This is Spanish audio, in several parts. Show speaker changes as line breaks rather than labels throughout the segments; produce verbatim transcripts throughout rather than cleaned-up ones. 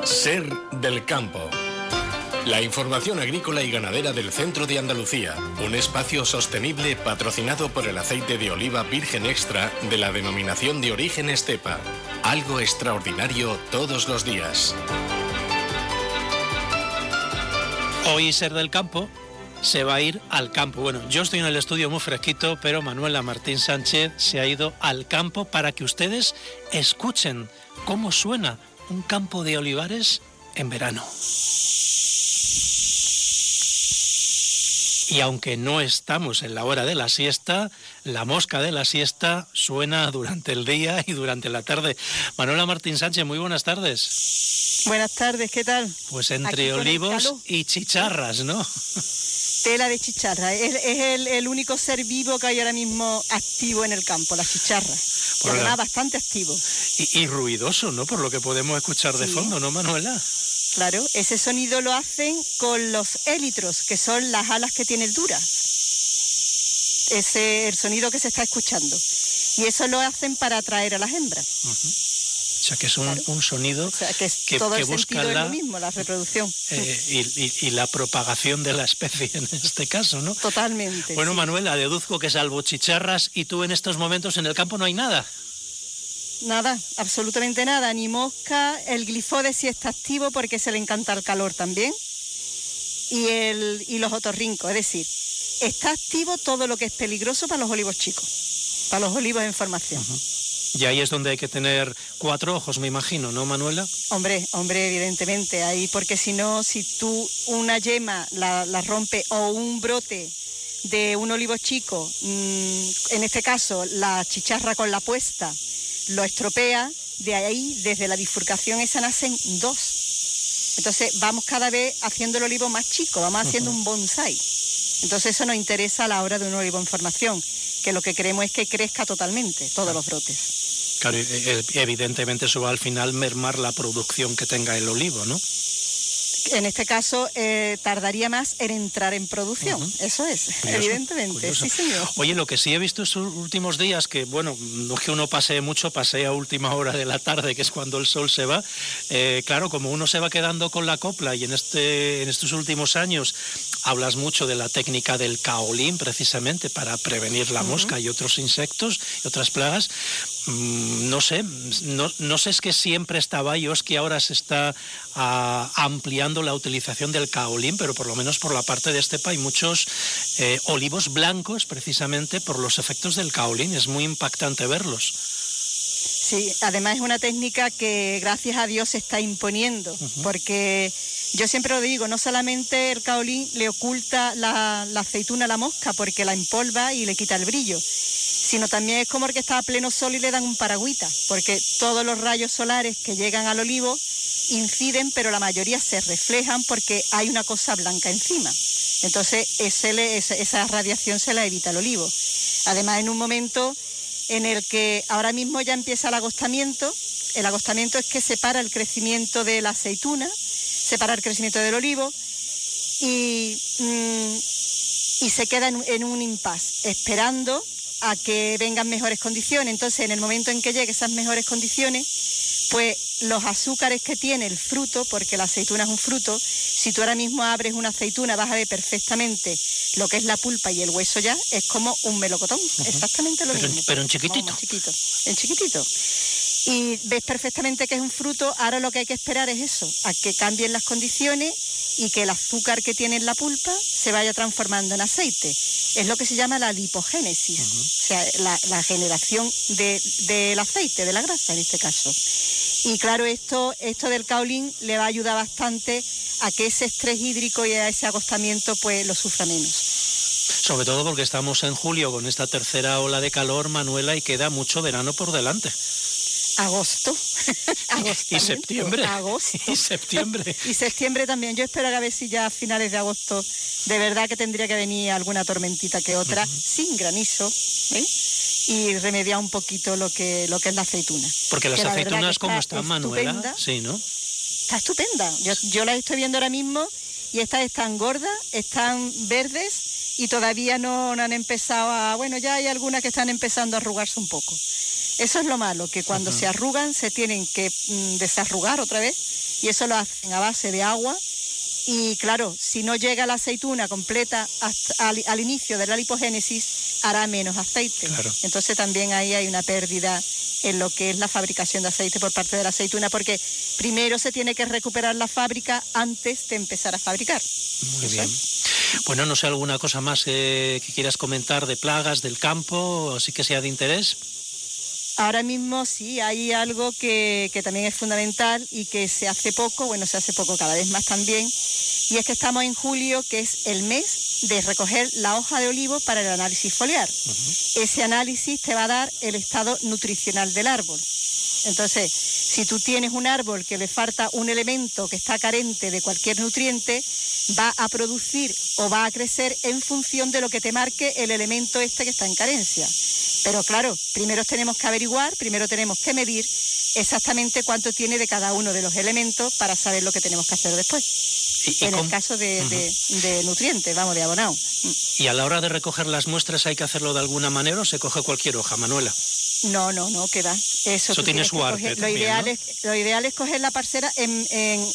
Ser del campo. La información agrícola y ganadera del centro de Andalucía. Un espacio sostenible patrocinado por el aceite de oliva virgen extra de la denominación de origen Estepa. Algo extraordinario todos los días.
Hoy Ser del Campo se va a ir al campo. Bueno, yo estoy en el estudio muy fresquito, pero Manuela Martín Sánchez se ha ido al campo para que ustedes escuchen cómo suena un campo de olivares en verano. Y aunque no estamos en la hora de la siesta, la mosca de la siesta suena durante el día y durante la tarde. Manuela Martín Sánchez, muy buenas tardes.
Buenas tardes, ¿qué tal?
Pues entre olivos y chicharras, ¿no?
Tela de chicharra, es, es el, el único ser vivo que hay ahora mismo activo en el campo, la chicharra. Por además, la... bastante activo.
Y, y ruidoso, ¿no? Por lo que podemos escuchar de sí. fondo, ¿no, Manuela?
Claro, ese sonido lo hacen con los élitros, que son las alas que tiene el dura. Ese es el sonido que se está escuchando. Y eso lo hacen para atraer a las hembras.
Uh-huh. O sea, que es un, claro. un sonido
o sea, que, es
que,
todo
que
el
busca la,
es lo mismo, la reproducción.
Eh, y, y, y la propagación de la especie en este caso, ¿no?
Totalmente.
Bueno,
sí.
Manuela, deduzco que salvo chicharras y tú en estos momentos en el campo no hay nada.
Nada, absolutamente nada, ni mosca. El glifode sí está activo porque se le encanta el calor también. Y, el, y los otorrincos, es decir, está activo todo lo que es peligroso para los olivos chicos, para los olivos en formación.
Uh-huh. Y ahí es donde hay que tener cuatro ojos, me imagino, ¿no, Manuela?
Hombre, hombre, evidentemente, ahí, porque si no, si tú una yema la, la rompes o un brote de un olivo chico, mmm, en este caso la chicharra con la puesta, lo estropea, de ahí, desde la bifurcación esa nacen dos. Entonces vamos cada vez haciendo el olivo más chico, vamos haciendo uh-huh. un bonsai. Entonces eso nos interesa a la hora de un olivo en formación, que lo que queremos es que crezca totalmente, todos los brotes.
Claro, evidentemente eso va al final mermar la producción que tenga el olivo, ¿no?
En este caso eh, tardaría más en entrar en producción, uh-huh. eso es, curioso, evidentemente, curioso. Sí señor.
Oye, lo que sí he visto estos últimos días, que bueno, no es que uno pasee mucho, pasee a última hora de la tarde, que es cuando el sol se va, eh, claro, como uno se va quedando con la copla y en, este, en estos últimos años hablas mucho de la técnica del kaolin, precisamente, para prevenir la uh-huh. mosca y otros insectos y otras plagas. Mm, no sé, no, no sé es que siempre estaba y o es que ahora se está a, ampliando la utilización del kaolin, pero por lo menos por la parte de Estepa hay muchos eh, olivos blancos precisamente por los efectos del kaolin. Es muy impactante verlos.
Sí, además es una técnica que gracias a Dios se está imponiendo, uh-huh. porque yo siempre lo digo, no solamente el kaolin le oculta la, la aceituna a la mosca porque la empolva y le quita el brillo, sino también es como el que está a pleno sol y le dan un paragüita, porque todos los rayos solares que llegan al olivo inciden, pero la mayoría se reflejan porque hay una cosa blanca encima. Entonces ese le, esa, esa radiación se la evita el olivo. Además, en un momento en el que ahora mismo ya empieza el agostamiento, el agostamiento es que separa el crecimiento de la aceituna, separa el crecimiento del olivo y, mmm, y se queda en, en un impasse, esperando a que vengan mejores condiciones. Entonces, en el momento en que lleguen esas mejores condiciones, pues los azúcares que tiene el fruto, porque la aceituna es un fruto, si tú ahora mismo abres una aceituna vas a ver perfectamente lo que es la pulpa y el hueso ya, es como un melocotón, uh-huh. exactamente lo
pero,
mismo.
Pero en chiquitito.
En chiquito, en chiquitito. Y ves perfectamente que es un fruto, ahora lo que hay que esperar es eso, a que cambien las condiciones y que el azúcar que tiene en la pulpa se vaya transformando en aceite. Es lo que se llama la lipogénesis, uh-huh. o sea, la, la generación de, del aceite, de la grasa en este caso. Y claro, esto, esto del kaolin le va a ayudar bastante a que ese estrés hídrico y a ese agostamiento pues lo sufra menos.
Sobre todo porque estamos en julio con esta tercera ola de calor, Manuela, y queda mucho verano por delante.
Agosto.
y septiembre.
Agosto.
Y septiembre.
y septiembre también. Yo espero que a ver si ya a finales de agosto de verdad que tendría que venir alguna tormentita que otra, uh-huh. sin granizo, ¿eh? Y remediar un poquito lo que lo que es la aceituna.
Porque las aceitunas, ¿cómo están, Manuela?
Estupenda.
Sí, ¿no?
Está estupenda. Yo, yo las estoy viendo ahora mismo y estas están gordas, están verdes y todavía no, no han empezado a... Bueno, ya hay algunas que están empezando a arrugarse un poco. Eso es lo malo, que cuando uh-huh. se arrugan se tienen que mm, desarrugar otra vez, y eso lo hacen a base de agua. Y claro, si no llega la aceituna completa hasta al, al inicio de la lipogénesis, hará menos aceite.
Claro.
Entonces también ahí hay una pérdida en lo que es la fabricación de aceite por parte de la aceituna, porque primero se tiene que recuperar la fábrica antes de empezar a fabricar.
Muy bien. Bueno, no sé, alguna cosa más eh, que quieras comentar de plagas del campo, así que sea de interés.
Ahora mismo sí, hay algo que, que también es fundamental y que se hace poco, bueno, se hace poco cada vez más también, y es que estamos en julio, que es el mes de recoger la hoja de olivo para el análisis foliar. Uh-huh. Ese análisis te va a dar el estado nutricional del árbol. Entonces, si tú tienes un árbol que le falta un elemento que está carente de cualquier nutriente, va a producir o va a crecer en función de lo que te marque el elemento este que está en carencia. Pero claro, primero tenemos que averiguar, primero tenemos que medir exactamente cuánto tiene de cada uno de los elementos para saber lo que tenemos que hacer después. Y, y en con... el caso de, uh-huh. de, de nutrientes, vamos, de abonado.
¿Y a la hora de recoger las muestras hay que hacerlo de alguna manera o se coge cualquier hoja, Manuela?
No, no, no, que va. Eso,
Eso tiene su arte
coger,
también,
lo, ideal
¿no?
es, lo ideal es coger la parcela en, en,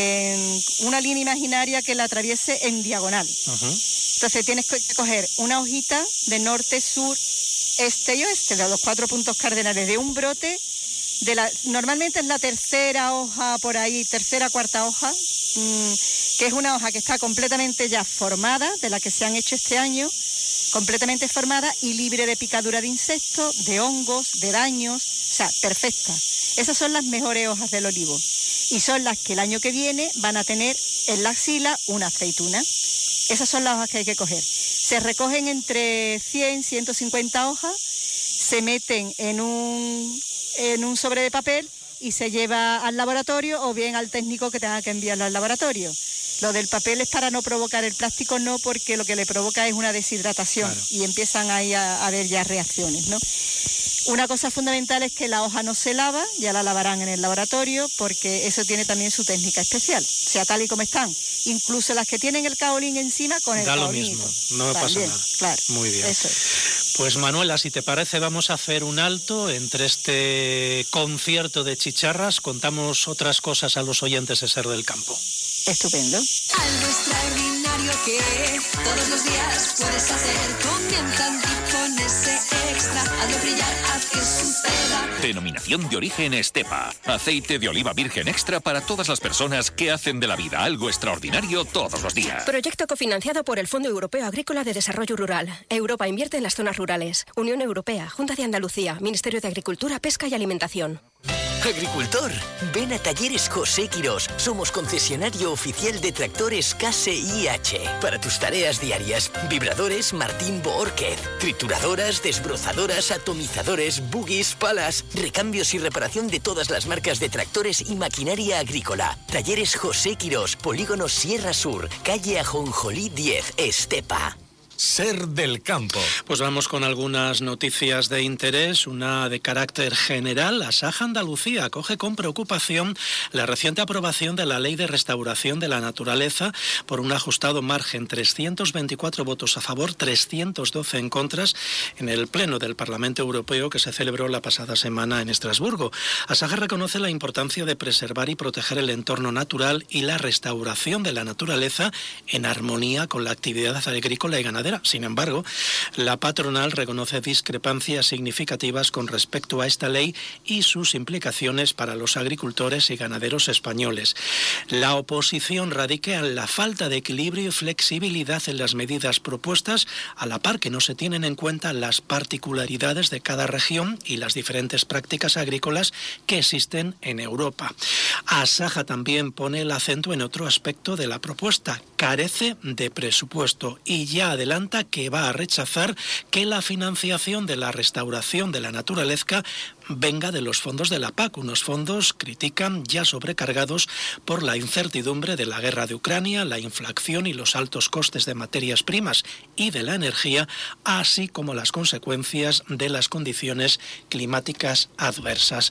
en una línea imaginaria que la atraviese en diagonal. Uh-huh. Entonces tienes que coger una hojita de norte, sur, este y oeste, de los cuatro puntos cardinales de un brote. De la, normalmente es la tercera hoja por ahí, tercera, cuarta hoja, mmm, que es una hoja que está completamente ya formada, de la que se han hecho este año, completamente formada y libre de picadura de insectos, de hongos, de daños, o sea, perfecta. Esas son las mejores hojas del olivo y son las que el año que viene van a tener en la axila una aceituna. Esas son las hojas que hay que coger. Se recogen entre cien, ciento cincuenta hojas, se meten en un, en un sobre de papel y se lleva al laboratorio o bien al técnico que tenga que enviarlo al laboratorio. Lo del papel es para no provocar el plástico, no, porque lo que le provoca es una deshidratación, claro. Y empiezan ahí a, a haber ya reacciones, ¿no? Una cosa fundamental es que la hoja no se lava, ya la lavarán en el laboratorio, porque eso tiene también su técnica especial, sea tal y como están. Incluso las que tienen el caolín encima con el
da
caolín.
Da lo mismo, no me pasa nada.
Claro,
muy bien.
Eso es.
Pues Manuela, si te parece, vamos a hacer un alto entre este concierto de chicharras. Contamos otras cosas a los oyentes de Ser del Campo.
Estupendo.
Algo extraordinario que todos los días puedes hacer. Comienza y con ese extra. Hazlo brillar, haz que suceda.
Denominación de origen Estepa. Aceite de oliva virgen extra para todas las personas que hacen de la vida algo extraordinario todos los días.
Proyecto cofinanciado por el Fondo Europeo Agrícola de Desarrollo Rural. Europa invierte en las zonas rurales. Unión Europea, Junta de Andalucía, Ministerio de Agricultura, Pesca y Alimentación.
Agricultor, ven a Talleres José Quirós. Somos concesionario oficial de tractores K S I H. Para tus tareas diarias, vibradores Martín Boórquez, trituradoras, desbrozadoras, atomizadores, buggies, palas, recambios y reparación de todas las marcas de tractores y maquinaria agrícola. Talleres José Quirós, Polígono Sierra Sur, calle Ajonjolí diez, Estepa.
Ser del Campo.
Pues vamos con algunas noticias de interés, una de carácter general. Asaja Andalucía acoge con preocupación la reciente aprobación de la Ley de Restauración de la Naturaleza por un ajustado margen, trescientos veinticuatro votos a favor, trescientos doce en contras, en el Pleno del Parlamento Europeo que se celebró la pasada semana en Estrasburgo. Asaja reconoce la importancia de preservar y proteger el entorno natural y la restauración de la naturaleza en armonía con la actividad agrícola y ganadera. Sin embargo, la patronal reconoce discrepancias significativas con respecto a esta ley y sus implicaciones para los agricultores y ganaderos españoles. La oposición radica en la falta de equilibrio y flexibilidad en las medidas propuestas, a la par que no se tienen en cuenta las particularidades de cada región y las diferentes prácticas agrícolas que existen en Europa. Asaja también pone el acento en otro aspecto de la propuesta: carece de presupuesto y ya adelanta que va a rechazar que la financiación de la restauración de la naturaleza venga de los fondos de la P A C, unos fondos, critican, ya sobrecargados por la incertidumbre de la guerra de Ucrania, la inflación y los altos costes de materias primas y de la energía, así como las consecuencias de las condiciones climáticas adversas.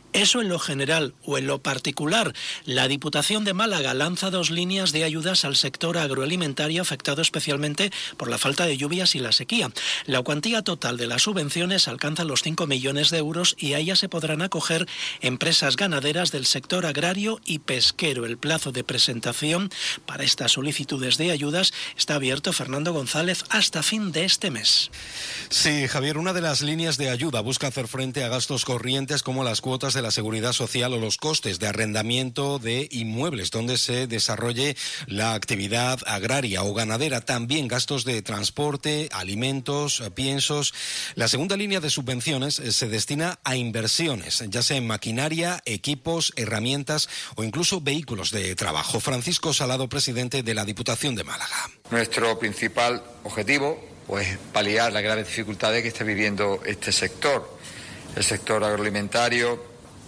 Eso en lo general, o en lo particular, la Diputación de Málaga lanza dos líneas de ayudas al sector agroalimentario afectado especialmente por la falta de lluvias y la sequía. La cuantía total de las subvenciones alcanza los cinco millones de euros y a ellas se podrán acoger empresas ganaderas del sector agrario y pesquero. El plazo de presentación para estas solicitudes de ayudas está abierto, Fernando González, hasta fin de este mes.
Sí, Javier, una de las líneas de ayuda busca hacer frente a gastos corrientes como las cuotas de la Seguridad Social o los costes de arrendamiento de inmuebles donde se desarrolle la actividad agraria o ganadera, también gastos de transporte, alimentos, piensos. La segunda línea de subvenciones se destina a inversiones, ya sea en maquinaria, equipos, herramientas o incluso vehículos de trabajo. Francisco Salado, presidente de la Diputación de Málaga.
Nuestro principal objetivo, pues, paliar las graves dificultades que está viviendo este sector. El sector agroalimentario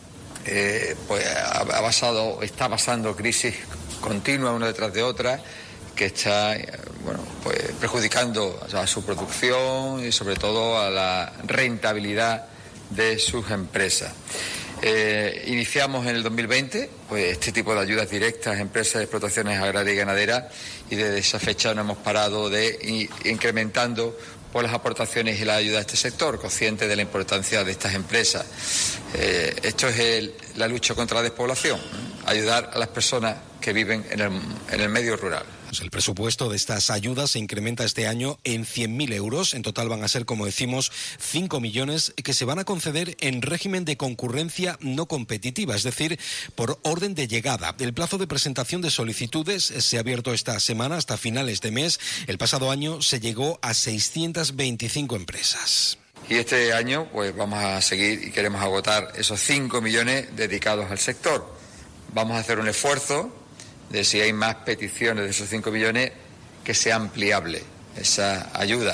Eh, pues ha, ha basado, está pasando crisis continuas una detrás de otra que está eh, bueno, pues perjudicando a su producción y sobre todo a la rentabilidad de sus empresas. Eh, iniciamos en el dos mil veinte pues este tipo de ayudas directas a empresas de explotaciones agrarias y ganaderas y desde esa fecha no hemos parado de ir incrementando por las aportaciones y la ayuda a este sector, consciente de la importancia de estas empresas. Eh, esto es el, la lucha contra la despoblación, ¿eh? Ayudar a las personas que viven en el, en el medio rural.
El presupuesto de estas ayudas se incrementa este año en cien mil euros. En total van a ser, como decimos, cinco millones que se van a conceder en régimen de concurrencia no competitiva, es decir, por orden de llegada. El plazo de presentación de solicitudes se ha abierto esta semana hasta finales de mes. El pasado año se llegó a seiscientas veinticinco empresas.
Y este año pues vamos a seguir y queremos agotar esos cinco millones dedicados al sector. Vamos a hacer un esfuerzo de si hay más peticiones de esos cinco millones, que sea ampliable esa ayuda.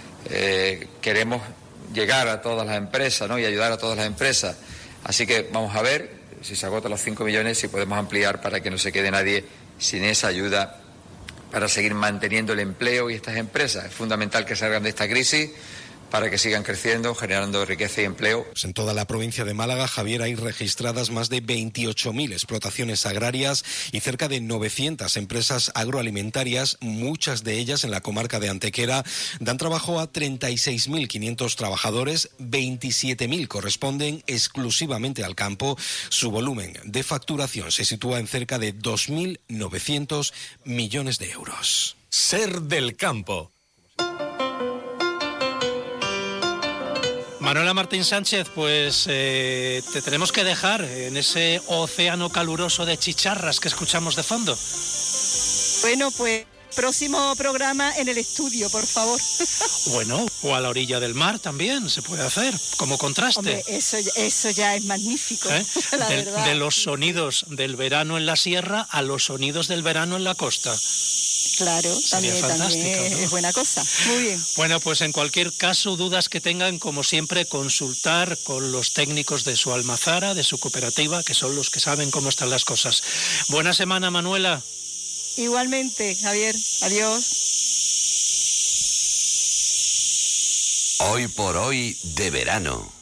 Eh, queremos llegar a todas las empresas, ¿no? Y ayudar a todas las empresas. Así que vamos a ver si se agotan los cinco millones, si podemos ampliar para que no se quede nadie sin esa ayuda para seguir manteniendo el empleo y estas empresas. Es fundamental que salgan de esta crisis para que sigan creciendo, generando riqueza y empleo.
Pues en toda la provincia de Málaga, Javier, hay registradas más de veintiocho mil explotaciones agrarias y cerca de novecientas empresas agroalimentarias, muchas de ellas en la comarca de Antequera, dan trabajo a treinta y seis mil quinientos trabajadores, veintisiete mil corresponden exclusivamente al campo. Su volumen de facturación se sitúa en cerca de dos mil novecientos millones de euros.
Ser del campo.
Manuela Martín Sánchez, pues eh, te tenemos que dejar en ese océano caluroso de chicharras que escuchamos de fondo.
Bueno, pues próximo programa en el estudio, por favor.
Bueno, o a la orilla del mar también se puede hacer, como contraste.
Hombre, eso, eso ya es magnífico,
¿Eh?
la
de,
verdad.
de los sonidos del verano en la sierra a los sonidos del verano en la costa.
Claro, también, también ¿no? Es buena cosa. Muy bien.
Bueno, pues en cualquier caso, dudas que tengan, como siempre, consultar con los técnicos de su almazara, de su cooperativa, que son los que saben cómo están las cosas. Buena semana, Manuela.
Igualmente, Javier. Adiós.
Hoy por hoy de verano.